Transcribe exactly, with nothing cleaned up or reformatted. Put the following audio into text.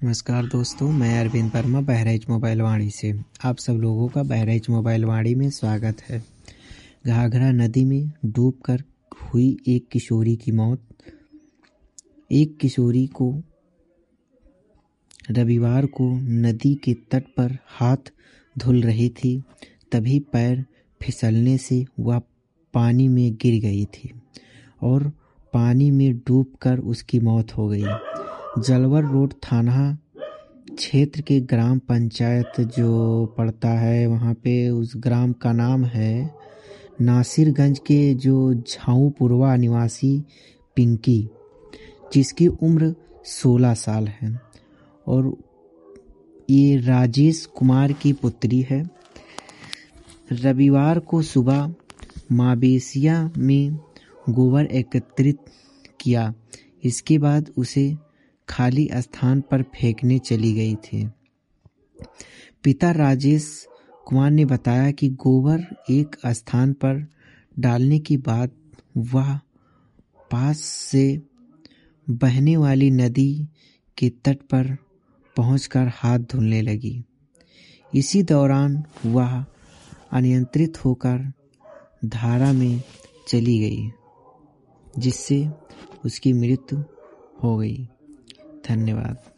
नमस्कार दोस्तों, मैं अरविंद वर्मा बहराइच मोबाइल वाणी से आप सब लोगों का बहराइच मोबाइल वाणी में स्वागत है। घाघरा नदी में डूबकर हुई एक किशोरी की मौत। एक किशोरी को रविवार को नदी के तट पर हाथ धुल रही थी, तभी पैर फिसलने से वह पानी में गिर गई थी और पानी में डूबकर उसकी मौत हो गई। जलवर रोड थाना क्षेत्र के ग्राम पंचायत जो पड़ता है, वहाँ पे उस ग्राम का नाम है नासिरगंज के जो झाऊपुरवा निवासी पिंकी, जिसकी उम्र सोलह साल है और ये राजेश कुमार की पुत्री है। रविवार को सुबह मावेसिया में गोबर एकत्रित किया, इसके बाद उसे खाली स्थान पर फेंकने चली गई थी। पिता राजेश कुमार ने बताया कि गोबर एक स्थान पर डालने के बाद वह पास से बहने वाली नदी के तट पर पहुंचकर हाथ धुलने लगी। इसी दौरान वह अनियंत्रित होकर धारा में चली गई, जिससे उसकी मृत्यु हो गई। धन्यवाद।